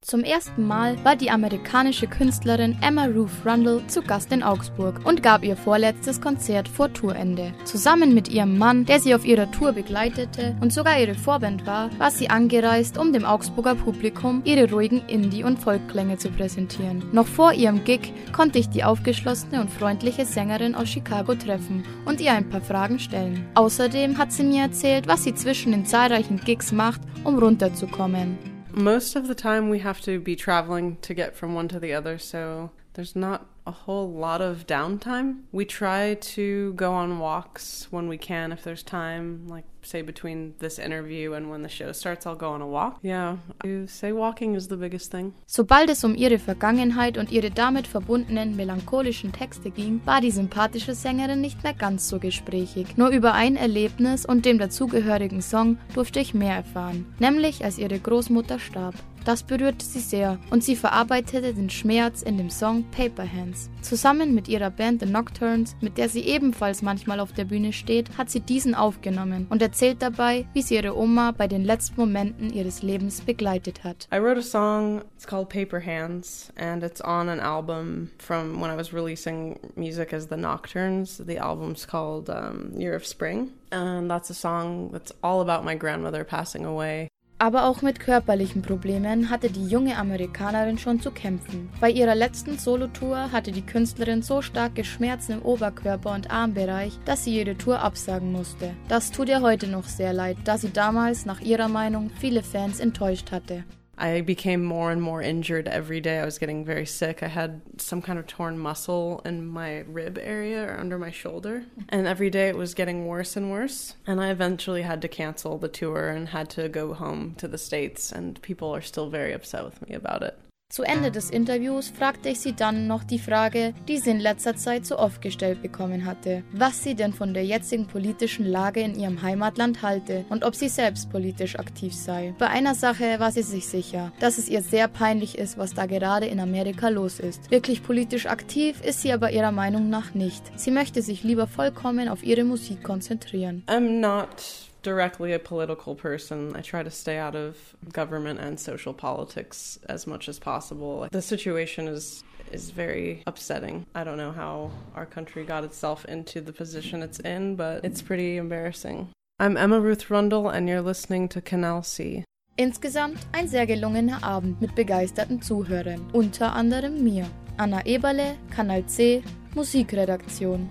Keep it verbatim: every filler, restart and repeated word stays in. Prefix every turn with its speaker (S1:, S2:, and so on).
S1: Zum ersten Mal war die amerikanische Künstlerin Emma Ruth Rundle zu Gast in Augsburg und gab ihr vorletztes Konzert vor Tourende. Zusammen mit ihrem Mann, der sie auf ihrer Tour begleitete und sogar ihre Vorband war, war sie angereist, um dem Augsburger Publikum ihre ruhigen Indie- und Folkklänge zu präsentieren. Noch vor ihrem Gig konnte ich die aufgeschlossene und freundliche Sängerin aus Chicago treffen und ihr ein paar Fragen stellen. Außerdem hat sie mir erzählt, was sie zwischen den zahlreichen Gigs macht, um runterzukommen.
S2: Most of the time we have to be traveling to get from one to the other, so there's not a whole lot of downtime. We try to go on walks when we can if there's time, like say between this interview and when the show starts, I'll go on a walk. Yeah, I say walking is the biggest thing.
S1: Sobald es um ihre Vergangenheit und ihre damit verbundenen melancholischen Texte ging, war die sympathische Sängerin nicht mehr ganz so gesprächig. Nur über ein Erlebnis und dem dazugehörigen Song durfte ich mehr erfahren, nämlich als ihre Großmutter starb. Das berührte sie sehr und sie verarbeitete den Schmerz in dem Song Paper Hands. Zusammen mit ihrer Band The Nocturnes, mit der sie ebenfalls manchmal auf der Bühne steht, hat sie diesen aufgenommen und erzählt dabei, wie sie ihre Oma bei den letzten Momenten ihres Lebens begleitet hat.
S2: I wrote a song, it's called Paper Hands, and it's on an album from when I was releasing music as The Nocturnes. The album's called um, Year of Spring, and that's a song that's all about my grandmother passing away.
S1: Aber auch mit körperlichen Problemen hatte die junge Amerikanerin schon zu kämpfen. Bei ihrer letzten Solotour hatte die Künstlerin so starke Schmerzen im Oberkörper- und Armbereich, dass sie ihre Tour absagen musste. Das tut ihr heute noch sehr leid, da sie damals nach ihrer Meinung viele Fans enttäuscht hatte.
S2: I became more and more injured every day. I was getting very sick. I had some kind of torn muscle in my rib area or under my shoulder. And every day it was getting worse and worse. And I eventually had to cancel the tour and had to go home to the States. And people are still very upset with me about it.
S1: Zu Ende des Interviews fragte ich sie dann noch die Frage, die sie in letzter Zeit so oft gestellt bekommen hatte, was sie denn von der jetzigen politischen Lage in ihrem Heimatland halte und ob sie selbst politisch aktiv sei. Bei einer Sache war sie sich sicher, dass es ihr sehr peinlich ist, was da gerade in Amerika los ist. Wirklich politisch aktiv ist sie aber ihrer Meinung nach nicht. Sie möchte sich lieber vollkommen auf ihre Musik konzentrieren.
S2: I'm not directly a political person. I try to stay out of government and social politics as much as possible. The situation is is very upsetting. I don't know how our country got itself into the position it's in, but it's pretty embarrassing. I'm Emma Ruth Rundle and you're listening to Kanal C.
S1: Insgesamt ein sehr gelungener Abend mit begeisterten Zuhörern, unter anderem mir. Anna Eberle, Kanal C, Musikredaktion.